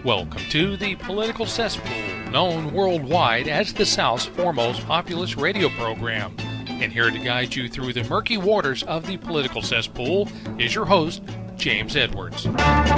Welcome to the Political Cesspool, known worldwide as the South's foremost populist radio program. And here to guide you through the murky waters of the political cesspool is your host, James Edwards.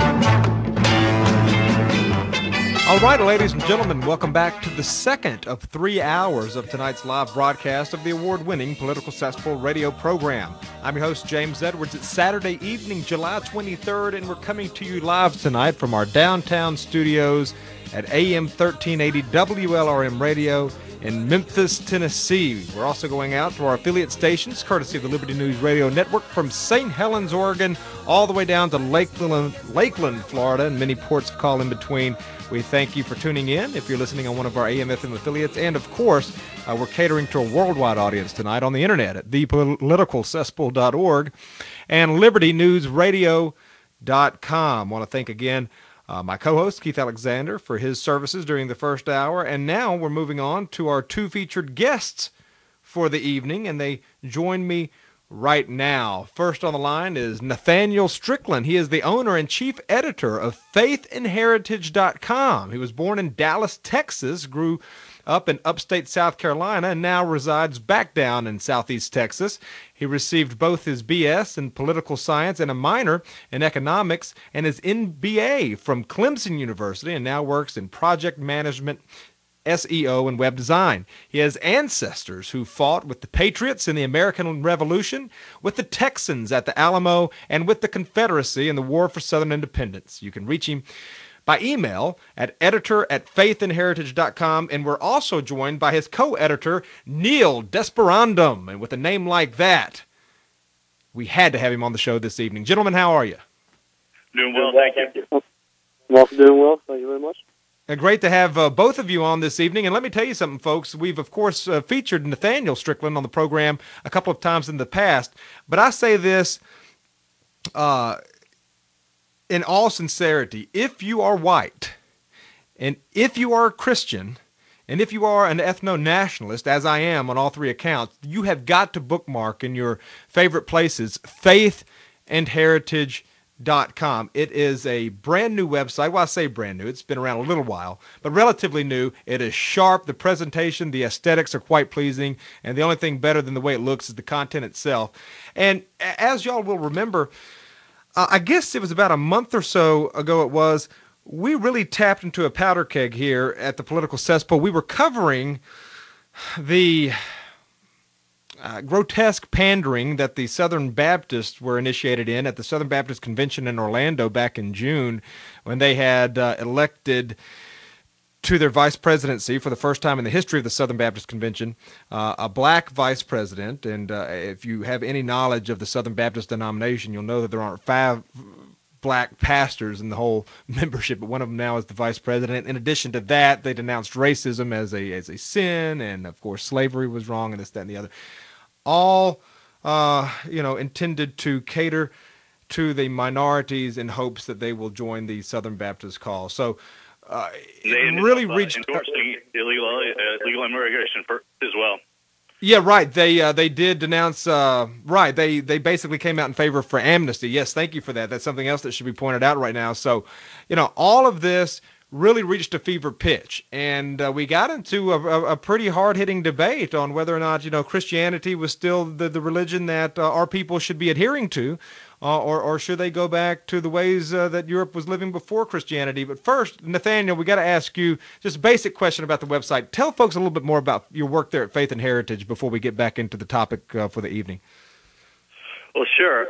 All right, ladies and gentlemen, welcome back to the second of 3 hours of tonight's live broadcast of the award-winning Political Cesspool radio program. I'm your host, James Edwards. It's Saturday evening, July 23rd, and we're coming to you live tonight from our downtown studios at AM 1380 WLRM Radio in Memphis, Tennessee. We're also going out to our affiliate stations, courtesy of the Liberty News Radio Network, from St. Helens, Oregon, all the way down to Lakeland, Florida, and many ports of call in between. We thank you for tuning in if you're listening on one of our AM/FM affiliates. And, of course, we're catering to a worldwide audience tonight on the Internet at thepoliticalcesspool.org and libertynewsradio.com. I want to thank again my co-host, Keith Alexander, for his services during the first hour. And now we're moving on to our two featured guests for the evening, and they join me right now. First on the line is Nathaniel Strickland. He is the owner and chief editor of faithandheritage.com. He was born in Dallas, Texas, grew up in upstate South Carolina, and now resides back down in southeast Texas. He received both his B.S. in political science and a minor in economics and his MBA from Clemson University, and now works in project management, SEO, and web design. He has ancestors who fought with the Patriots in the American Revolution, with the Texans at the Alamo, and with the Confederacy in the War for Southern Independence. You can reach him by email at editor@faithandheritage.com, and we're also joined by his co-editor, Neil Desperandum. And with a name like that, we had to have him on the show this evening. Gentlemen, how are you? Doing well, thank you. Doing well, thank you very much. Great to have both of you on this evening. And let me tell you something, folks. We've, of course, featured Nathaniel Strickland on the program a couple of times in the past. But I say this in all sincerity. If you are white, and if you are a Christian, and if you are an ethno-nationalist, as I am on all three accounts, you have got to bookmark in your favorite places faithandheritage.com. It is a brand new website. Well, I say brand new. It's been around a little while, but relatively new. It is sharp. The presentation, the aesthetics are quite pleasing, and the only thing better than the way it looks is the content itself. And as y'all will remember, I guess it was about a month or so ago we really tapped into a powder keg here at the Political Cesspool. We were covering the grotesque pandering that the Southern Baptists were initiated in at the Southern Baptist Convention in Orlando back in June, when they had elected to their vice presidency for the first time in the history of the Southern Baptist Convention a black vice president. And if you have any knowledge of the Southern Baptist denomination, you'll know that there aren't 5 black pastors in the whole membership, but one of them now is the vice president. In addition to that, they denounced racism as a sin, and of course slavery was wrong, and this, that, and the other. All, intended to cater to the minorities in hopes that they will join the Southern Baptist cause. So they really reached endorsing illegal immigration as well. Yeah, right. They did denounce. Right. They basically came out in favor for amnesty. Yes, thank you for that. That's something else that should be pointed out right now. So, all of this really reached a fever pitch, and we got into a pretty hard-hitting debate on whether or not Christianity was still the religion that our people should be adhering to, or should they go back to the ways that Europe was living before Christianity. But first, Nathaniel, we got to ask you just a basic question about the website. Tell folks a little bit more about your work there at Faith and Heritage before we get back into the topic for the evening. Well, sure.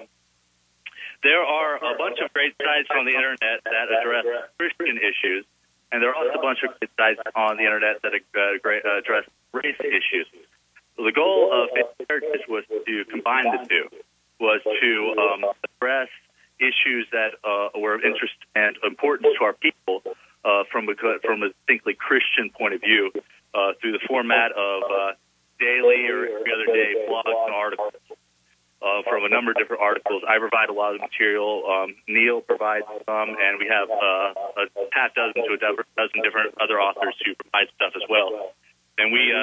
There are a bunch of great sites on the Internet that address Christian issues, and there are also a bunch of great sites on the Internet that address race issues. The goal of Faith and Heritage was to combine the two, was to address issues that were of interest and importance to our people from a distinctly Christian point of view through the format of daily or every other day blogs and articles. From a number of different articles. I provide a lot of material. Neil provides some, and we have a half dozen to a dozen different other authors who provide stuff as well. And we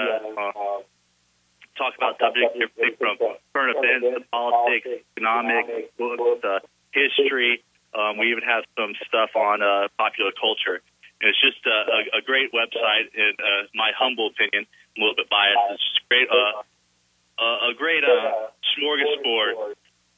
talk about subjects everything from current events to politics, economics, books, history, We even have some stuff on popular culture. And it's just a great website, in my humble opinion. I'm a little bit biased. It's just great, a great smorgasbord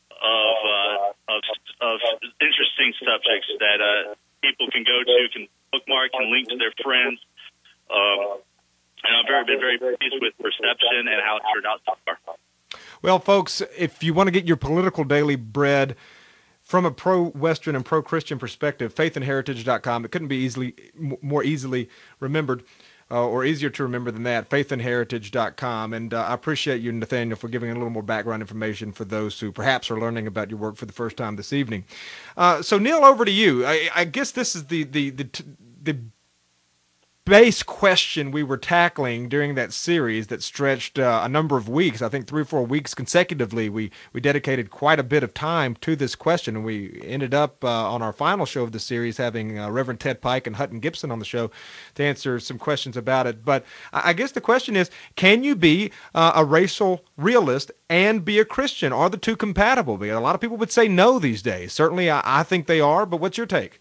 of interesting subjects that people can go to, can bookmark, can link to their friends. And I've been very pleased with reception and how it turned out so far. Well, folks, if you want to get your political daily bread from a pro-Western and pro-Christian perspective, faithandheritage.com. It couldn't be more easily remembered or easier to remember than that, faithandheritage.com. And I appreciate you, Nathaniel, for giving a little more background information for those who perhaps are learning about your work for the first time this evening. So, Neil, over to you. I guess this is the base question we were tackling during that series that stretched a number of weeks. I think 3 or 4 weeks consecutively. We dedicated quite a bit of time to this question, and we ended up on our final show of the series having Reverend Ted Pike and Hutton Gibson on the show to answer some questions about it. But I guess the question is, can you be a racial realist and be a Christian? Are the two compatible? Because a lot of people would say no these days. Certainly I think they are, but what's your take?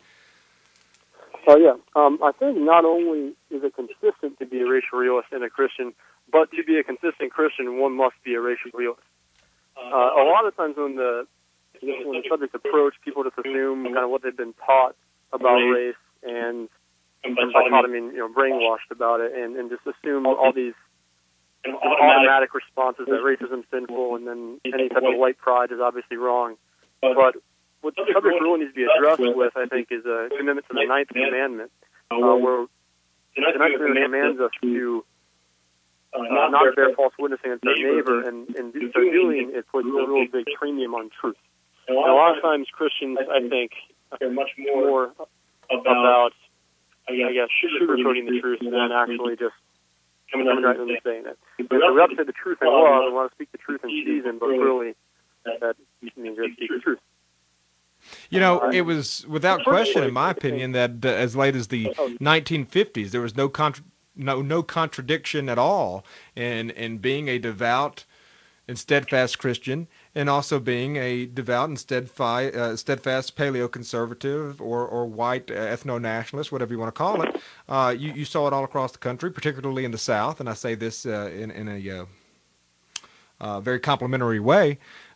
I think not only is it consistent to be a racial realist and a Christian, but to be a consistent Christian, one must be a racial realist. A lot of times when the subject's approached, people just assume kind of what they've been taught about race and dichotomy, brainwashed about it, and just assume all these automatic responses that racism is sinful, and then any type of white pride is obviously wrong. But what the subject really needs to be addressed with, I think, is a commitment to the Ninth Commandment, where the Ninth Commandment commands us to not bear false witness against our neighbor, and in so doing, it puts a real big premium on truth. And a lot of times Christians, I think, are much more about, sugarcoating the truth than actually just coming right and saying it. So we have to say the truth in love, and want to speak the truth in season, but really that means you have to speak the truth. It was without question, in my opinion, that as late as the 1950s, there was no contradiction at all in being a devout and steadfast Christian, and also being a devout and steadfast paleo-conservative or white ethno-nationalist, whatever you want to call it. You saw it all across the country, particularly in the South, and I say this in a very complimentary way.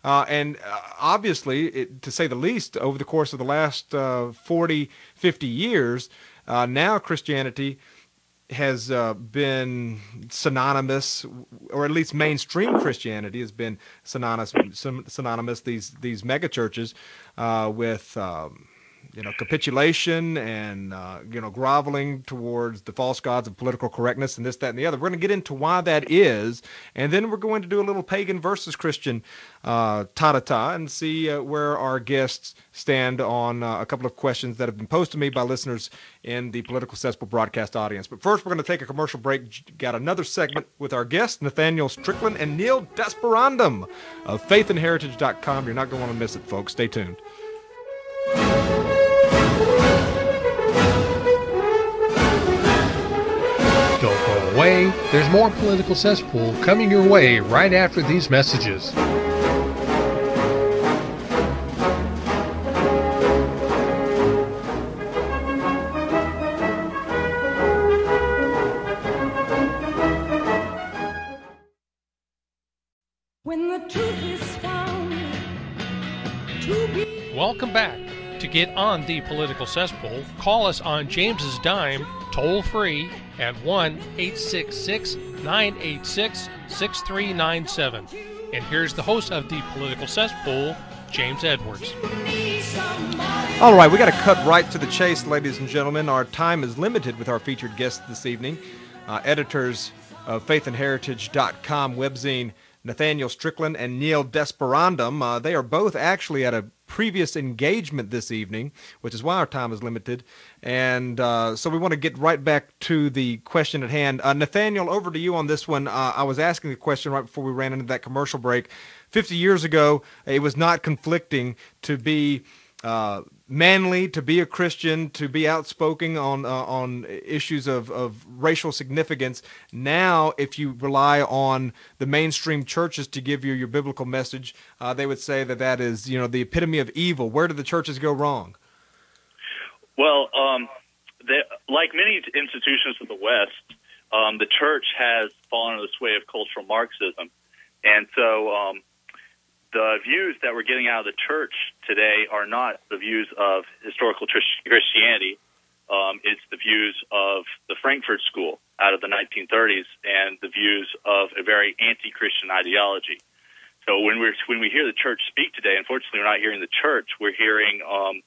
Obviously, to say the least, over the course of the last 40, 50 years, now Christianity has been synonymous, or at least mainstream Christianity has been synonymous. These megachurches with capitulation and groveling towards the false gods of political correctness and this, that, and the other. We're going to get into why that is, and then we're going to do a little pagan versus Christian ta-ta-ta and see where our guests stand on a couple of questions that have been posed to me by listeners in the Political Cesspool broadcast audience. But first, we're going to take a commercial break. Got another segment with our guests, Nathaniel Strickland and Neil Desperandum of faithandheritage.com. You're not going to want to miss it, folks. Stay tuned. Don't go away. There's more Political Cesspool coming your way right after these messages. When the truth is found to be... Welcome back. To get on the Political Cesspool, call us on James's dime, toll-free, at 1-866-986-6397. And here's the host of the Political Cesspool, James Edwards. All right, we got to cut right to the chase, ladies and gentlemen. Our time is limited with our featured guests this evening, editors of faithandheritage.com webzine, Nathaniel Strickland and Neil Desperandum. They are both actually at a previous engagement this evening, which is why our time is limited. And so we want to get right back to the question at hand. Nathaniel, over to you on this one. I was asking the question right before we ran into that commercial break. 50 years ago, it was not conflicting to be manly, to be a Christian, to be outspoken on issues of racial significance. Now, if you rely on the mainstream churches to give you your biblical message, they would say that is, the epitome of evil. Where do the churches go wrong? Well, like many institutions of the West, the church has fallen under the sway of cultural Marxism. And so the views that we're getting out of the church today are not the views of historical Christianity. It's the views of the Frankfurt School out of the 1930s and the views of a very anti-Christian ideology. So when we hear the church speak today, unfortunately, we're not hearing the church. We're hearing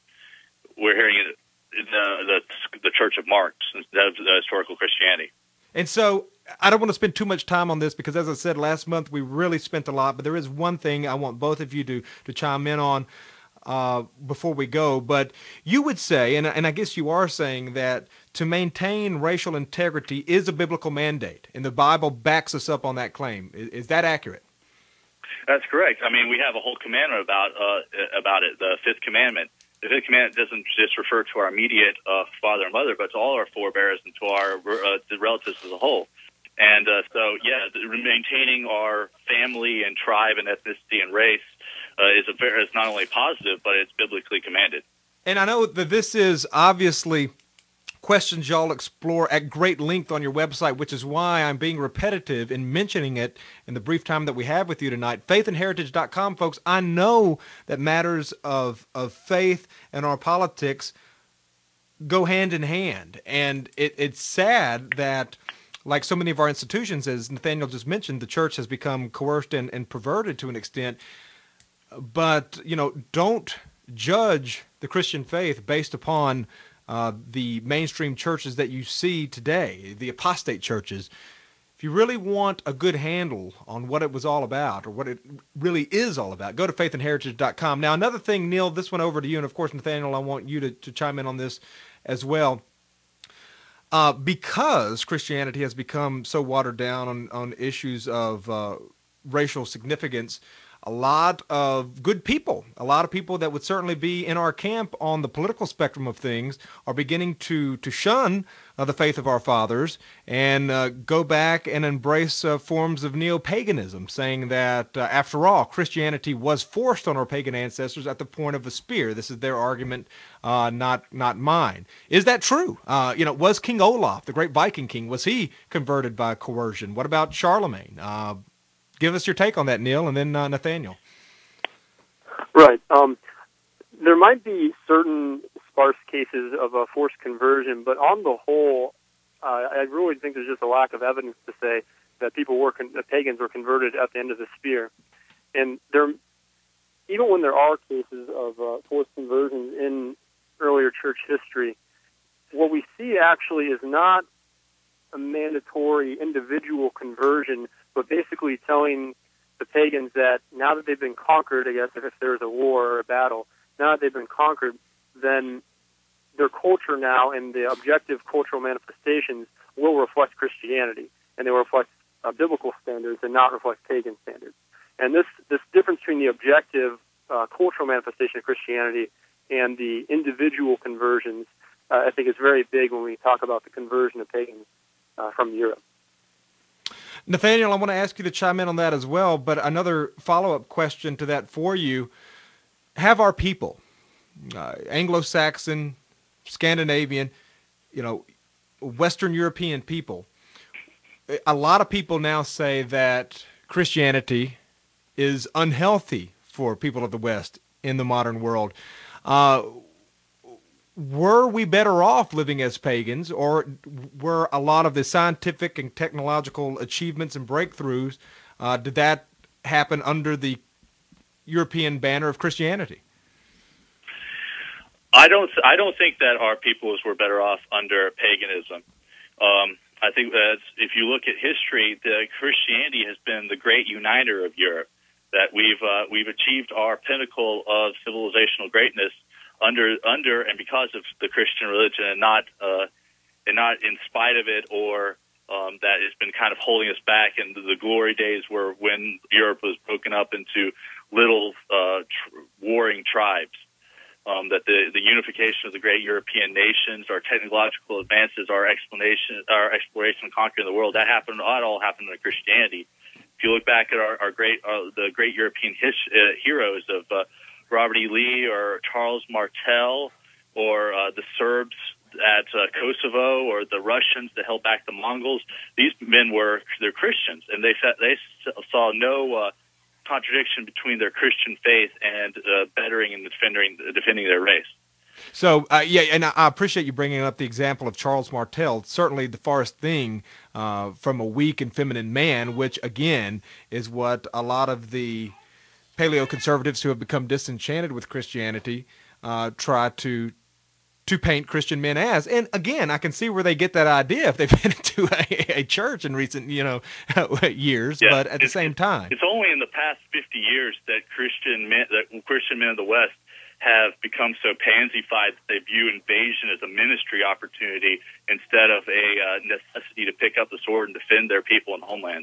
the Church of Marx instead of the historical Christianity. And so I don't want to spend too much time on this because, as I said, last month we really spent a lot. But there is one thing I want both of you to chime in on before we go. But you would say, and I guess you are saying, that to maintain racial integrity is a biblical mandate, and the Bible backs us up on that claim. Is that accurate? That's correct. I mean, we have a whole commandment about it, the Fifth Commandment. The Fifth Commandment doesn't just refer to our immediate father and mother, but to all our forebears and to our the relatives as a whole. And maintaining our family and tribe and ethnicity and race is not only positive, but it's biblically commanded. And I know that this is obviously questions y'all explore at great length on your website, which is why I'm being repetitive in mentioning it in the brief time that we have with you tonight. Faithandheritage.com, folks. I know that matters of faith and our politics go hand in hand. And it's sad that, like so many of our institutions, as Nathaniel just mentioned, the church has become coerced and perverted to an extent. But, don't judge the Christian faith based upon the mainstream churches that you see today, the apostate churches. If you really want a good handle on what it was all about, or what it really is all about, go to faithandheritage.com. Now, another thing, Neil, this one over to you, and of course, Nathaniel, I want you to chime in on this as well. Because Christianity has become so watered down on issues of racial significance, a lot of good people, a lot of people that would certainly be in our camp on the political spectrum of things, are beginning to shun the faith of our fathers and go back and embrace forms of neo-paganism, saying that, after all, Christianity was forced on our pagan ancestors at the point of a spear. This is their argument, not mine. Is that true? Was King Olaf, the great Viking king, was he converted by coercion? What about Charlemagne? Give us your take on that, Neil, and then Nathaniel. Right. There might be certain sparse cases of a forced conversion, but on the whole, I really think there's just a lack of evidence to say that that pagans were converted at the end of the spear. And even when there are cases of forced conversions in earlier church history, what we see actually is not a mandatory individual conversion, but basically telling the pagans that now that they've been conquered, I guess if there's a war or a battle, now that they've been conquered, then their culture now and the objective cultural manifestations will reflect Christianity, and they will reflect biblical standards and not reflect pagan standards. And this difference between the objective cultural manifestation of Christianity and the individual conversions, I think is very big when we talk about the conversion of pagans from Europe. Nathaniel, I want to ask you to chime in on that as well, but another follow-up question to that for you. Have our people, Anglo-Saxon, Scandinavian, Western European people, a lot of people now say that Christianity is unhealthy for people of the West in the modern world. Were we better off living as pagans, or were a lot of the scientific and technological achievements and breakthroughs, did that happen under the European banner of Christianity? I don't think that our peoples were better off under paganism. I think that if you look at history, Christianity has been the great uniter of Europe. That we've achieved our pinnacle of civilizational greatness under and because of the Christian religion, and not in spite of it, or that has been kind of holding us back. And the glory days were when Europe was broken up into little warring tribes. That the unification of the great European nations, our technological advances, our exploration and conquering the world, that all happened under Christianity. If you look back at the great European heroes of Robert E. Lee or Charles Martel or the Serbs at Kosovo, or the Russians that held back the Mongols. These men they're Christians, and they saw no contradiction between their Christian faith and bettering and defending their race. So, and I appreciate you bringing up the example of Charles Martel, certainly the farthest thing from a weak and feminine man, which, again, is what a lot of the paleoconservatives who have become disenchanted with Christianity try to paint Christian men as. And again, I can see where they get that idea if they've been into a church in recent, years. Yeah, but at the same time, it's only in the past 50 years that Christian men of the West have become so pansified that they view invasion as a ministry opportunity instead of a necessity to pick up the sword and defend their people and homeland.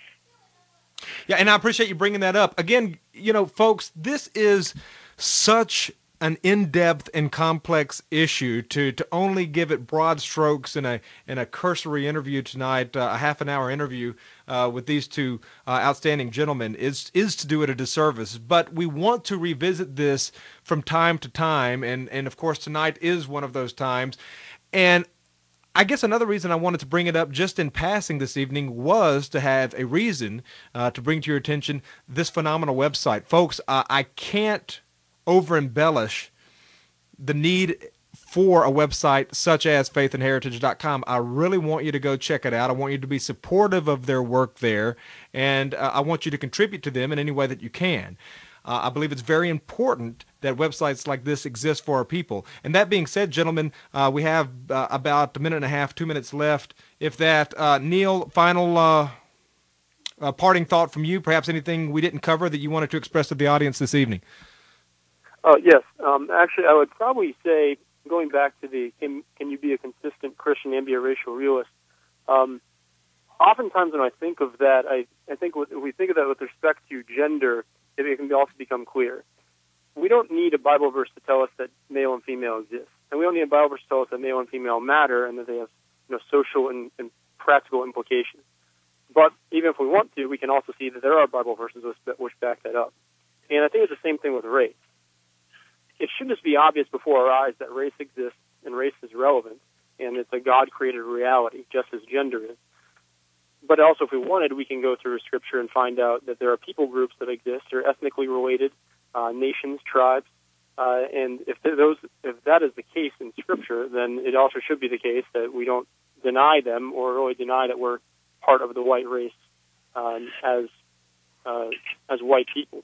Yeah, and I appreciate you bringing that up. Again, folks, this is such an in-depth and complex issue to only give it broad strokes in a cursory interview tonight, a half an hour interview with these two outstanding gentlemen is to do it a disservice. But we want to revisit this from time to time, and of course tonight is one of those times. And I guess another reason I wanted to bring it up just in passing this evening was to have a reason to bring to your attention this phenomenal website. Folks, I can't over-embellish the need for a website such as faithandheritage.com. I really want you to go check it out. I want you to be supportive of their work there, and I want you to contribute to them in any way that you can. I believe it's very important that websites like this exist for our people. And that being said, gentlemen, we have about a minute and a half, 2 minutes left. If that, Neil, final parting thought from you, perhaps anything we didn't cover that you wanted to express to the audience this evening? Yes. Actually, I would probably say, going back to the can you be a consistent Christian and be a racial realist, oftentimes when I think of that, I think if we think of that with respect to gender, it can also become clear. We don't need a Bible verse to tell us that male and female exist. And we don't need a Bible verse to tell us that male and female matter and that they have social and practical implications. But even if we want to, we can also see that there are Bible verses which back that up. And I think it's the same thing with race. It should just be obvious before our eyes that race exists and race is relevant, and it's a God-created reality, just as gender is. But also, if we wanted, we can go through Scripture and find out that there are people groups that exist, or ethnically related, nations, tribes, and if that is the case in Scripture, then it also should be the case that we don't deny them or really deny that we're part of the white race as white people.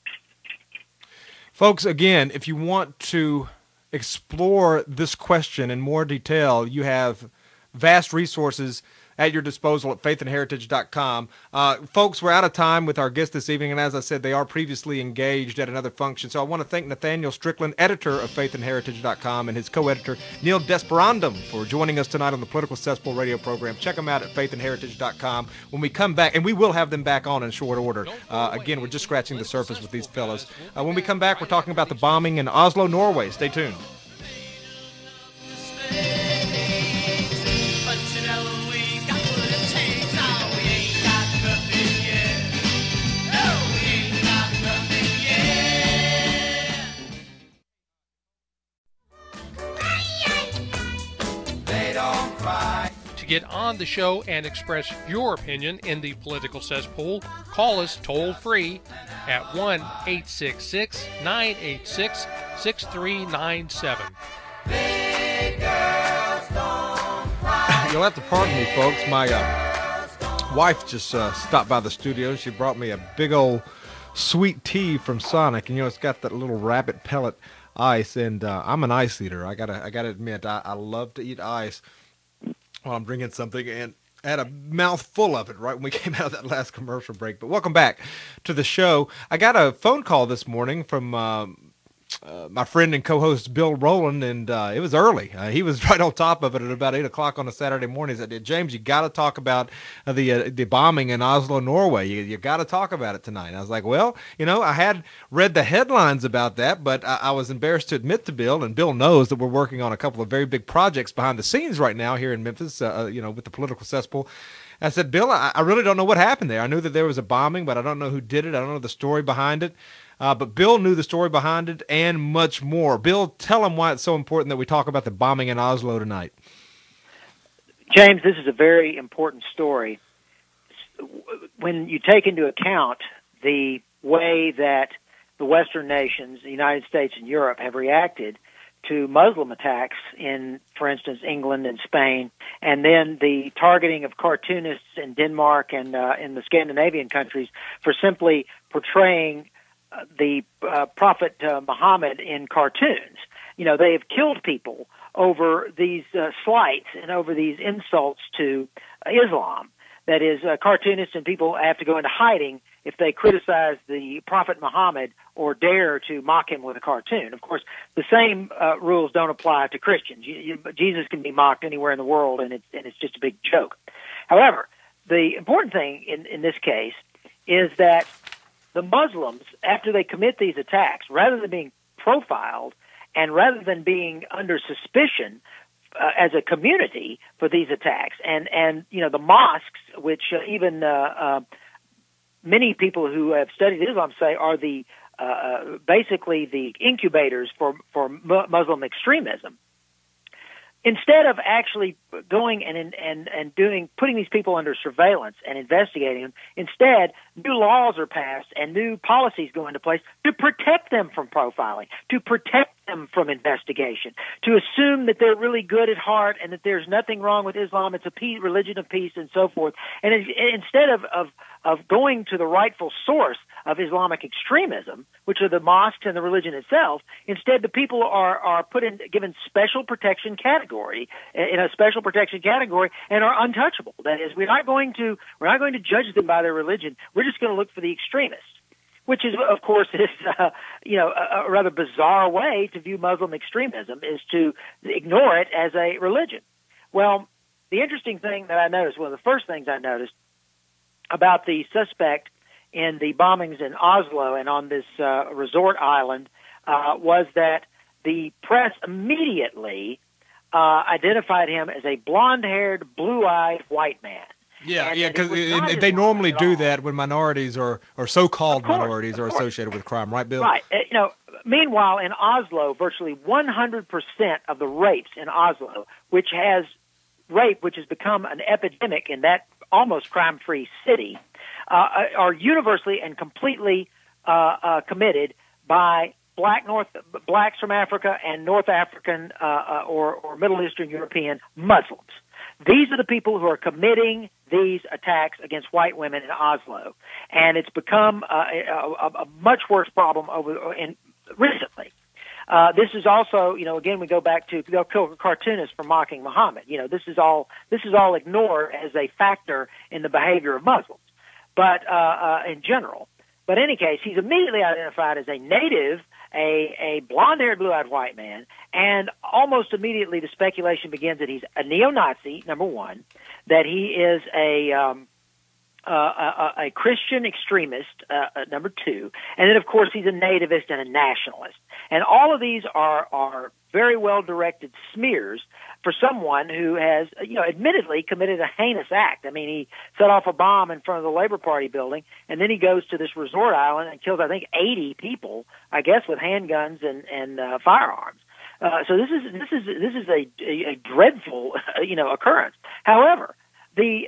Folks, again, if you want to explore this question in more detail, you have vast resources at your disposal at faithandheritage.com. Folks, we're out of time with our guest this evening, and as I said, they are previously engaged at another function. So I want to thank Nathaniel Strickland, editor of faithandheritage.com, and his co-editor, Neil Desperandum, for joining us tonight on the Political Cesspool radio program. Check them out at faithandheritage.com. When we come back, and we will have them back on in short order. Again, we're just scratching the surface with these fellows. When we come back, we're talking about the bombing in Oslo, Norway. Stay tuned. To get on the show and express your opinion in the Political Cesspool, call us toll-free at 1-866-986-6397. You'll have to pardon me, folks. My wife just stopped by the studio. She brought me a big old sweet tea from Sonic, and it's got that little rabbit pellet ice, and I'm an ice eater. I gotta admit, I love to eat ice while I'm drinking something, and I had a mouthful of it right when we came out of that last commercial break. But welcome back to the show. I got a phone call this morning from my friend and co-host Bill Rowland, and it was early. He was right on top of it at about 8 o'clock on a Saturday morning. He said, James, you got to talk about the bombing in Oslo, Norway. You got to talk about it tonight. And I was like, well, I had read the headlines about that, but I was embarrassed to admit to Bill, and Bill knows that we're working on a couple of very big projects behind the scenes right now here in Memphis, with the Political Cesspool. I said, Bill, I really don't know what happened there. I knew that there was a bombing, but I don't know who did it. I don't know the story behind it. But Bill knew the story behind it and much more. Bill, tell him why it's so important that we talk about the bombing in Oslo tonight. James, this is a very important story. When you take into account the way that the Western nations, the United States and Europe, have reacted to Muslim attacks in, for instance, England and Spain, and then the targeting of cartoonists in Denmark and in the Scandinavian countries for simply portraying the Prophet Muhammad in cartoons. You know, they have killed people over these slights and over these insults to Islam. That is, cartoonists and people have to go into hiding if they criticize the Prophet Muhammad or dare to mock him with a cartoon. Of course, the same rules don't apply to Christians. Jesus can be mocked anywhere in the world, and it's just a big joke. However, the important thing in this case is that the Muslims, after they commit these attacks, rather than being profiled and rather than being under suspicion as a community for these attacks, and you know, the mosques, which even many people who have studied Islam say are the basically the incubators for Muslim extremism. Instead of actually going and putting these people under surveillance and investigating them, instead new laws are passed and new policies go into place to protect them from profiling, to protect them from investigation, to assume that they're really good at heart and that there's nothing wrong with Islam. It's a religion of peace and so forth. And instead of going to the rightful source of Islamic extremism, which are the mosques and the religion itself, instead the people are given special protection category, in a special protection category, and are untouchable. That is, we're not going to judge them by their religion. We're just going to look for the extremists, which is, of course, a rather bizarre way to view Muslim extremism, is to ignore it as a religion. Well, the interesting thing that I noticed, one of the first things I noticed about the suspect in the bombings in Oslo and on this resort island was that the press immediately identified him as a blonde-haired, blue-eyed white man. Yeah, because they normally do that when minorities or so-called minorities are associated with crime, right, Bill? Right. Meanwhile, in Oslo, virtually 100% of the rapes in Oslo, which has become an epidemic in that almost crime-free city, are universally and completely committed by blacks from Africa and North African or Middle Eastern European Muslims. These are the people who are committing these attacks against white women in Oslo, and it's become a much worse problem recently. This is also, again, we go back to they'll kill cartoonists for mocking Muhammad. This is all ignored as a factor in the behavior of Muslims, but in general. But in any case, he's immediately identified as a native, a blonde-haired, blue-eyed white man, and almost immediately the speculation begins that he's a neo-Nazi, number one, that he is a Christian extremist, number two, and then, of course, he's a nativist and a nationalist. And all of these are very well-directed smears for someone who has, admittedly committed a heinous act. I mean, he set off a bomb in front of the Labor Party building, and then he goes to this resort island and kills, I think, 80 people, I guess, with handguns and firearms. So this is a dreadful, occurrence. However, the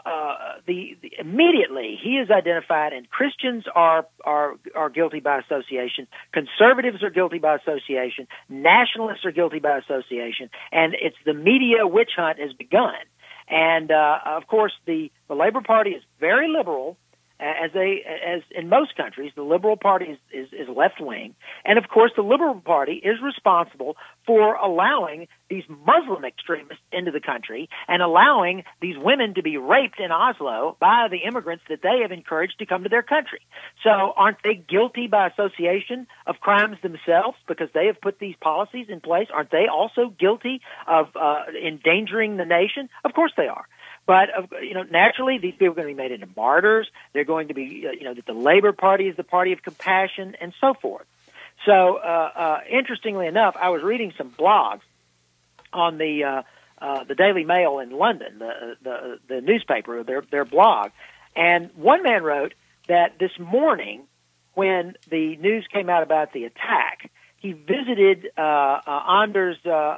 immediately he is identified, and Christians are guilty by association, conservatives are guilty by association, nationalists are guilty by association, and it's the media witch hunt has begun. And of course, the Labor Party is very liberal, as in most countries. The Liberal Party is left wing, and of course, the Liberal Party is responsible for allowing these Muslim extremists into the country and allowing these women to be raped in Oslo by the immigrants that they have encouraged to come to their country. So aren't they guilty by association of crimes themselves because they have put these policies in place? Aren't they also guilty of endangering the nation? Of course they are. But, naturally, these people are going to be made into martyrs. They're going to be, that the Labor Party is the party of compassion and so forth. So, interestingly enough, I was reading some blogs on the the Daily Mail in London, the newspaper, their blog. And one man wrote that this morning, when the news came out about the attack, he visited Anders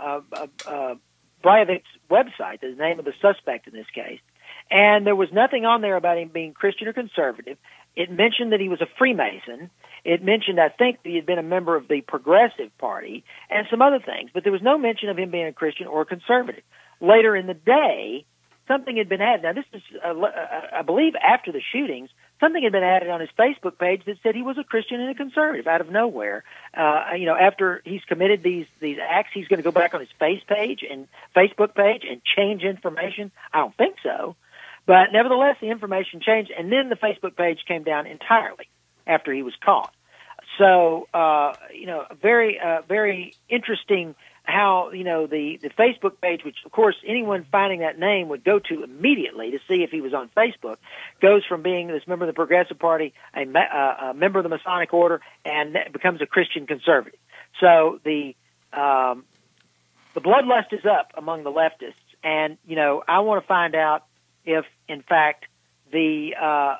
Breivik's website, the name of the suspect in this case, and there was nothing on there about him being Christian or conservative. It mentioned that he was a Freemason. It mentioned, I think, that he had been a member of the Progressive Party and some other things, but there was no mention of him being a Christian or a conservative. Later in the day, something had been added. Now, this is, I believe, after the shootings, something had been added on his Facebook page that said he was a Christian and a conservative out of nowhere. After he's committed these acts, he's going to go back on his Facebook page and change information. I don't think so. But nevertheless, the information changed, and then the Facebook page came down entirely after he was caught. So, very, very interesting how, the Facebook page, which, of course, anyone finding that name would go to immediately to see if he was on Facebook, goes from being this member of the Progressive Party, a member of the Masonic Order, and becomes a Christian conservative. So the bloodlust is up among the leftists, and, I want to find out if, in fact, the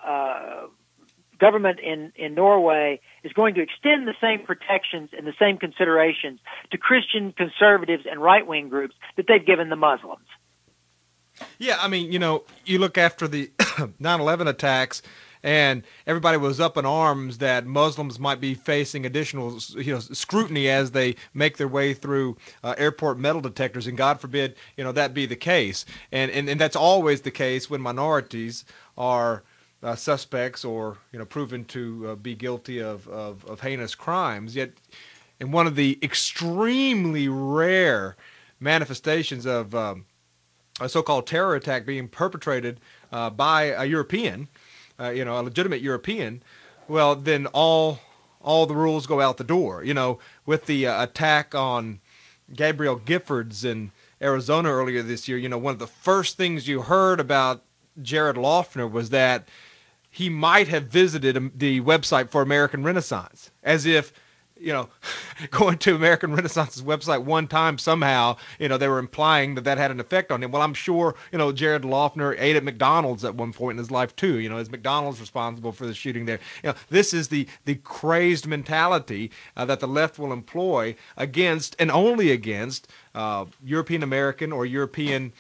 government in Norway is going to extend the same protections and the same considerations to Christian conservatives and right-wing groups that they've given the Muslims. Yeah, I mean, you look after the 9/11 attacks, and everybody was up in arms that Muslims might be facing additional, scrutiny as they make their way through airport metal detectors, and God forbid, that be the case. And that's always the case when minorities are suspects or, proven to be guilty of heinous crimes. Yet, in one of the extremely rare manifestations of a so-called terror attack being perpetrated by a European, a legitimate European, well, then all the rules go out the door. With the attack on Gabriel Giffords in Arizona earlier this year, one of the first things you heard about Jared Loughner was that he might have visited the website for American Renaissance, as if, going to American Renaissance's website one time somehow, they were implying that had an effect on him. Well, I'm sure, Jared Loughner ate at McDonald's at one point in his life too. Is McDonald's responsible for the shooting there? This is the crazed mentality that the left will employ against and only against European American or European,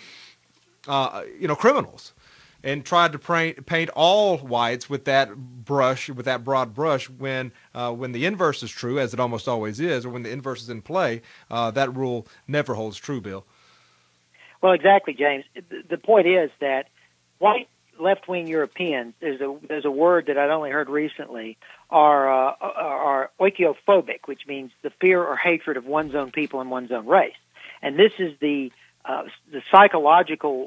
criminals. And tried to paint all whites with that broad brush, when the inverse is true, as it almost always is, or when the inverse is in play, that rule never holds true, Bill. Well, exactly, James. The point is that white left-wing Europeans, there's a word that I'd only heard recently, are oikiophobic, which means the fear or hatred of one's own people and one's own race. And this is the psychological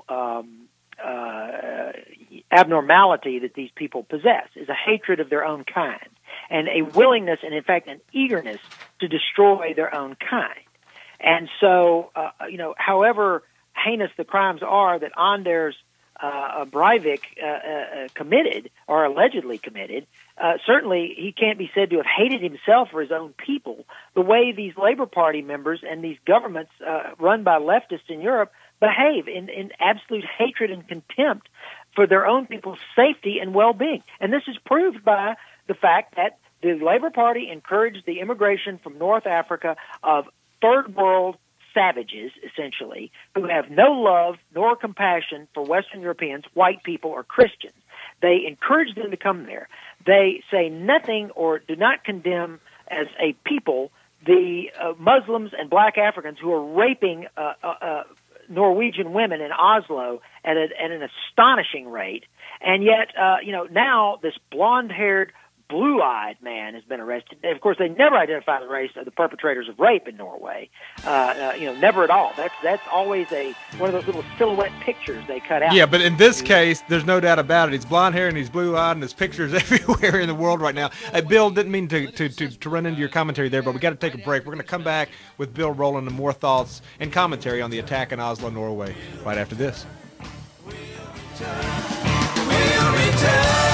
abnormality that these people possess, is a hatred of their own kind and a willingness and, in fact, an eagerness to destroy their own kind. And so, however heinous the crimes are that Anders Breivik committed or allegedly committed, certainly he can't be said to have hated himself or his own people the way these Labor Party members and these governments run by leftists in Europe behave in absolute hatred and contempt for their own people's safety and well-being. And this is proved by the fact that the Labor Party encouraged the immigration from North Africa of third world savages, essentially, who have no love nor compassion for Western Europeans, white people, or Christians. They encourage them to come there. They say nothing or do not condemn as a people the Muslims and black Africans who are raping Norwegian women in Oslo at an astonishing rate. And yet, now this blonde-haired, blue-eyed man has been arrested. Of course, they never identify the race of the perpetrators of rape in Norway. Never at all. That's always one of those little silhouette pictures they cut out. Yeah, but in this case, there's no doubt about it. He's blonde-haired and he's blue-eyed, and there's pictures everywhere in the world right now. Bill, didn't mean to run into your commentary there, but we got to take a break. We're going to come back with Bill Rowland and more thoughts and commentary on the attack in Oslo, Norway, right after this. We'll return.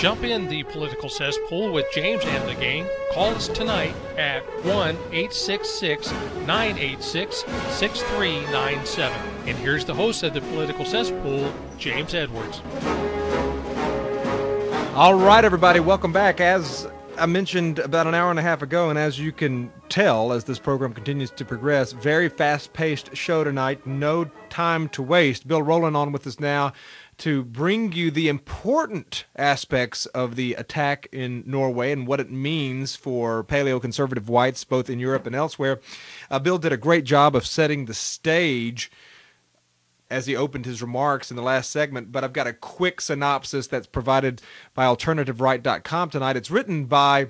Jump in the political cesspool with James and the gang. Call us tonight at 1-866-986-6397. And here's the host of the political cesspool, James Edwards. All right, everybody, welcome back. As I mentioned about an hour and a half ago, and as you can tell as this program continues to progress, very fast-paced show tonight, no time to waste. Bill Rowland on with us now to bring you the important aspects of the attack in Norway and what it means for paleoconservative whites both in Europe and elsewhere. Bill did a great job of setting the stage as he opened his remarks in the last segment, but I've got a quick synopsis that's provided by AlternativeRight.com tonight. It's written by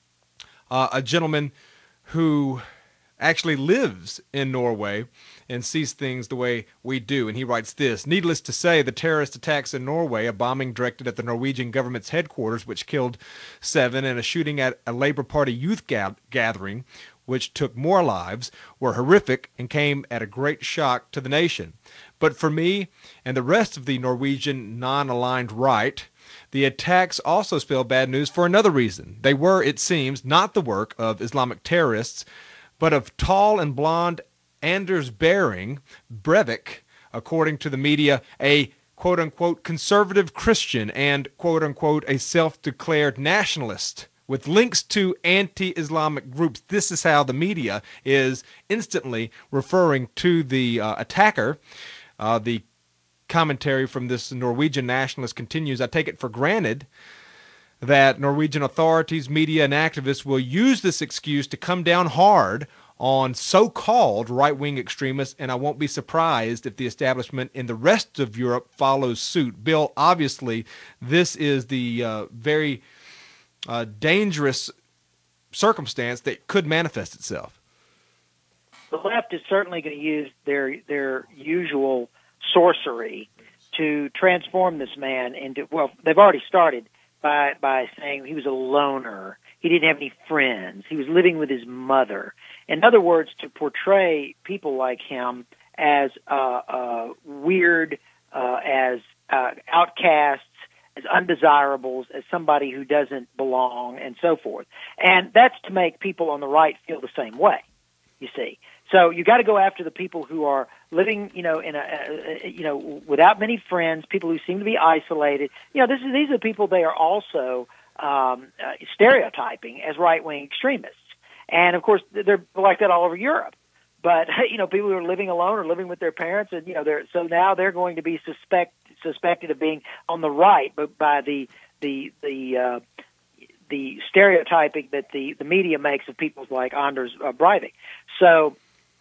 a gentleman who actually lives in Norway and sees things the way we do. And he writes this: needless to say, the terrorist attacks in Norway, a bombing directed at the Norwegian government's headquarters, which killed 7, and a shooting at a Labour Party youth gathering, which took more lives, were horrific and came at a great shock to the nation. But for me and the rest of the Norwegian non-aligned right, the attacks also spell bad news for another reason. They were, it seems, not the work of Islamic terrorists, but of tall and blonde Anders Behring Breivik, according to the media, a quote-unquote conservative Christian and quote-unquote a self-declared nationalist with links to anti-Islamic groups. This is how the media is instantly referring to the attacker. The commentary from this Norwegian nationalist continues: I take it for granted that Norwegian authorities, media, and activists will use this excuse to come down hard on so-called right-wing extremists, and I won't be surprised if the establishment in the rest of Europe follows suit. Bill, obviously, this is the very dangerous circumstance that could manifest itself. The left is certainly going to use their usual sorcery to transform this man into, well, they've already started by saying he was a loner. He didn't have any friends. He was living with his mother. In other words, to portray people like him as weird, as outcasts, as undesirables, as somebody who doesn't belong, and so forth. And that's to make people on the right feel the same way, you see. So you got to go after the people who are living, in a, without many friends, people who seem to be isolated. These are people they are also stereotyping as right-wing extremists. And of course, they're like that all over Europe. But people who are living alone or living with their parents, and so now they're going to be suspected of being on the right, but by the stereotyping that the media makes of people like Anders Breivik. So,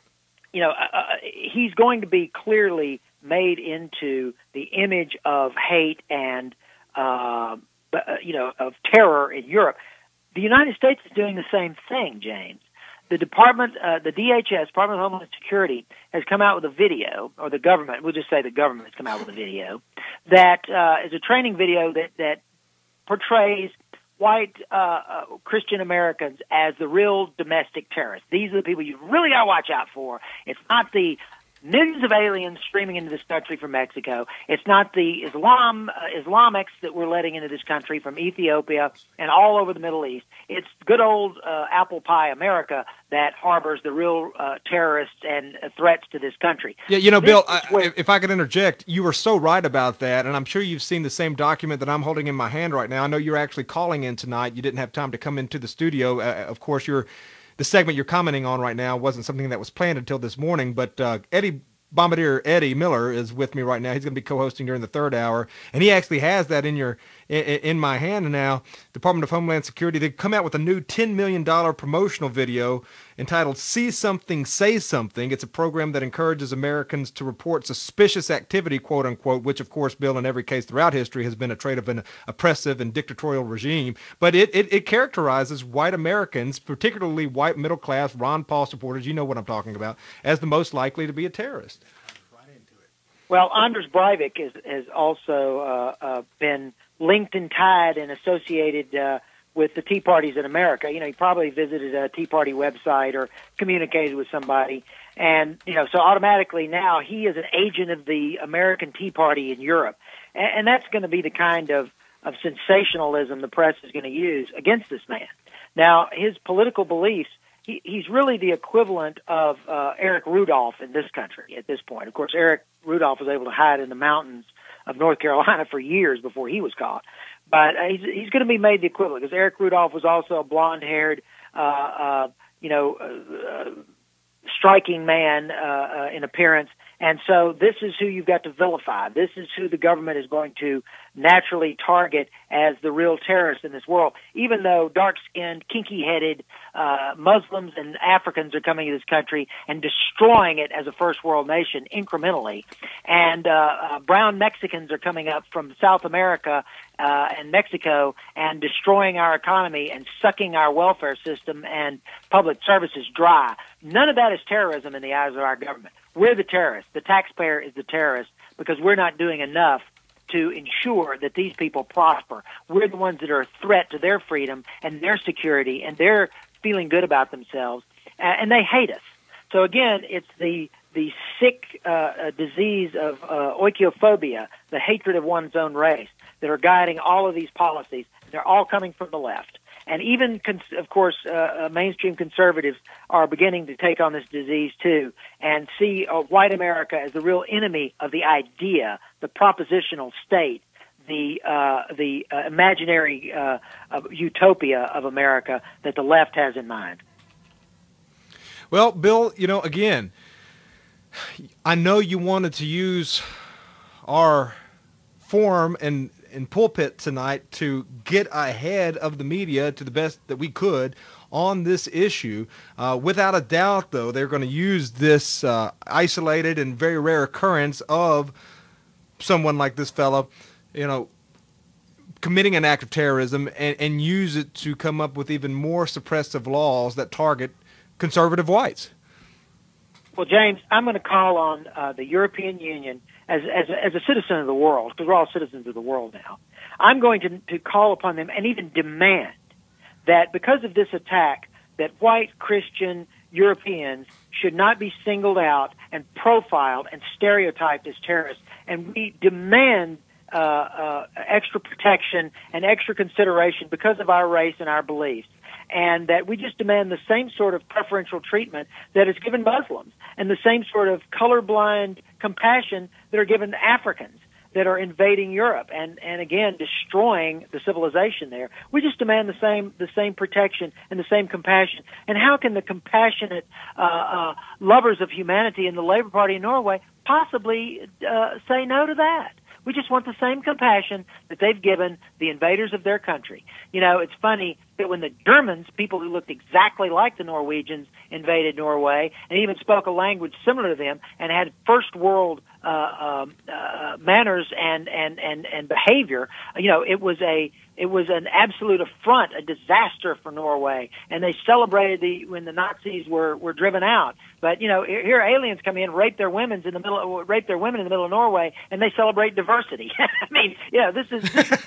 he's going to be clearly made into the image of hate and of terror in Europe. The United States is doing the same thing, James. The Department, the DHS, Department of Homeland Security, has come out with a video, or the government, we'll just say the government has come out with a video, that is a training video that portrays white Christian Americans as the real domestic terrorists. These are the people you really got to watch out for. It's not the millions of aliens streaming into this country from Mexico. It's not the Islamics that we're letting into this country from Ethiopia and all over the Middle East. It's good old apple pie America that harbors the real terrorists and threats to this country. Yeah, Bill, if I could interject, you were so right about that, and I'm sure you've seen the same document that I'm holding in my hand right now. I know you're actually calling in tonight. You didn't have time to come into the studio. Of course, the segment you're commenting on right now wasn't something that was planned until this morning, but Bombardier Eddie Miller is with me right now. He's going to be co-hosting during the third hour, and he actually has that in my hand now. Department of Homeland Security, they've come out with a new $10 million promotional video entitled See Something, Say Something. It's a program that encourages Americans to report suspicious activity, quote unquote, which of course, Bill, in every case throughout history has been a trait of an oppressive and dictatorial regime. But it characterizes white Americans, particularly white middle-class Ron Paul supporters, you know what I'm talking about, as the most likely to be a terrorist. Well, Anders Breivik has also been linked and tied and associated with the Tea Parties in America. He probably visited a Tea Party website or communicated with somebody. And, so automatically now he is an agent of the American Tea Party in Europe. And that's going to be the kind of sensationalism the press is going to use against this man. Now, his political beliefs, he's really the equivalent of Eric Rudolph in this country at this point. Of course, Eric Rudolph was able to hide in the mountains of North Carolina for years before he was caught. But he's going to be made the equivalent, because Eric Rudolph was also a blonde-haired, striking man in appearance. And so this is who you've got to vilify. This is who the government is going to naturally target as the real terrorists in this world, even though dark-skinned, kinky-headed Muslims and Africans are coming to this country and destroying it as a first world nation incrementally. And brown Mexicans are coming up from South America and Mexico and destroying our economy and sucking our welfare system and public services dry. None of that is terrorism in the eyes of our government. We're the terrorists. The taxpayer is the terrorist because we're not doing enough to ensure that these people prosper. We're the ones that are a threat to their freedom and their security, and they're feeling good about themselves, and they hate us. So again, it's the sick disease of oikophobia, the hatred of one's own race, that are guiding all of these policies. They're all coming from the left. And even, of course, mainstream conservatives are beginning to take on this disease too, and see white America as the real enemy of the idea, the propositional state, the imaginary utopia of America that the left has in mind. Well, Bill, again, I know you wanted to use our forum and pulpit tonight to get ahead of the media to the best that we could on this issue. Without a doubt, though, they're going to use this isolated and very rare occurrence of someone like this fellow, committing an act of terrorism and use it to come up with even more suppressive laws that target conservative whites. Well, James, I'm going to call on the European Union as a citizen of the world, because we're all citizens of the world now. I'm going to call upon them and even demand that because of this attack, that white Christian Europeans should not be singled out and profiled and stereotyped as terrorists. And we demand extra protection and extra consideration because of our race and our beliefs. And that we just demand the same sort of preferential treatment that is given Muslims and the same sort of colorblind compassion that are given Africans that are invading Europe and again destroying the civilization there. We just demand the same protection and the same compassion. And how can the compassionate lovers of humanity in the Labour Party in Norway possibly say no to that? We just want the same compassion that they've given the invaders of their country. It's funny that when the Germans, people who looked exactly like the Norwegians, invaded Norway and even spoke a language similar to them and had first world manners and behavior, it was an absolute affront, a disaster for Norway, and they celebrated when the Nazis were driven out. But here aliens come in, rape their women in the middle of Norway, and they celebrate diversity. I mean, this is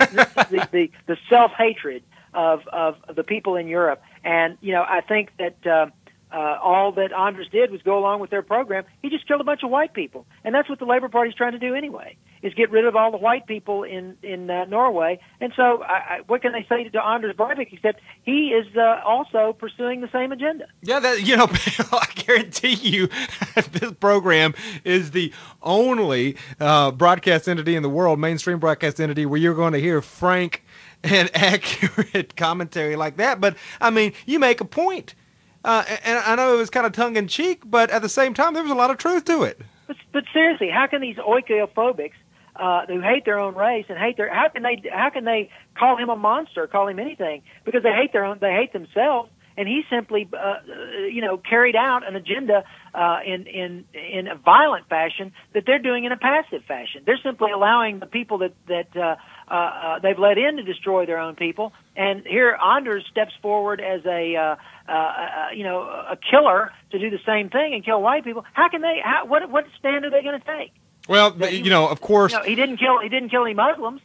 the self-hatred of the people in Europe, and I think that all that Anders did was go along with their program. He just killed a bunch of white people, and that's what the Labour Party's trying to do anyway, is get rid of all the white people in Norway. And so what can they say to Anders Breivik except he is also pursuing the same agenda? Yeah, Bill, I guarantee you this program is the only broadcast entity in the world, mainstream broadcast entity, where you're going to hear frank and accurate commentary like that. But, I mean, you make a point. And I know it was kind of tongue-in-cheek, but at the same time, there was a lot of truth to it. But seriously, how can these oikophobics who hate their own race and how can they call him a monster, call him anything? Because they hate themselves, and he simply carried out an agenda in a violent fashion that they're doing in a passive fashion. They're simply allowing the people that they've let in to destroy their own people. And here Anders steps forward as a killer to do the same thing and kill white people. How can they? What stand are they going to take? Well, of course, he didn't kill any Muslims.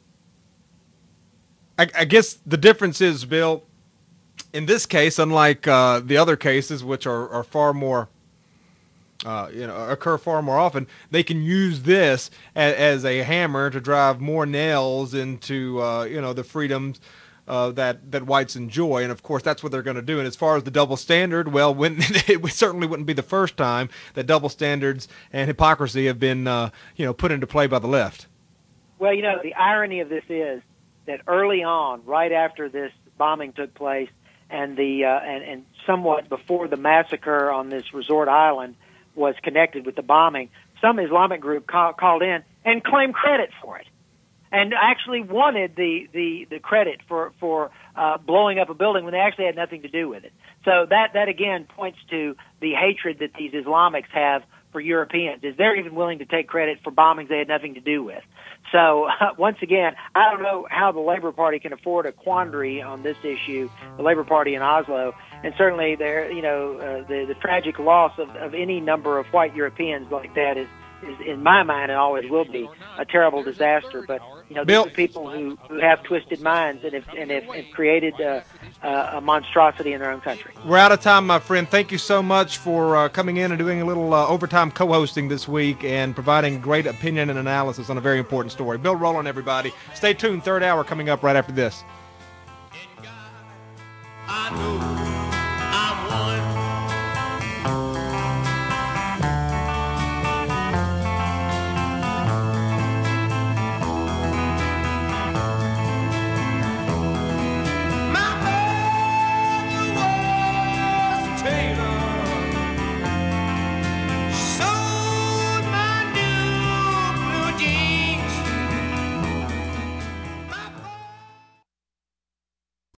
I guess the difference is, Bill, in this case, unlike the other cases, which are far more occur far more often, they can use this as a hammer to drive more nails into the freedoms that whites enjoy, and of course that's what they're going to do. And as far as the double standard, well, it certainly wouldn't be the first time that double standards and hypocrisy have been put into play by the left. Well, the irony of this is that early on, right after this bombing took place, and and somewhat before the massacre on this resort island was connected with the bombing, some Islamic group called in and claimed credit for it, and actually wanted the credit for blowing up a building when they actually had nothing to do with it. So that again points to the hatred that these Islamics have for Europeans, is they're even willing to take credit for bombings they had nothing to do with. So once again, I don't know how the Labour Party can afford a quandary on this issue, the Labour Party in Oslo, and certainly the tragic loss of any number of white Europeans like that is in my mind, and always will be, a terrible disaster. But Bill, these are people who have twisted minds and have created a monstrosity in their own country. We're out of time, my friend. Thank you so much for coming in and doing a little overtime co-hosting this week and providing great opinion and analysis on a very important story. Bill Rowland, everybody. Stay tuned. Third hour coming up right after this.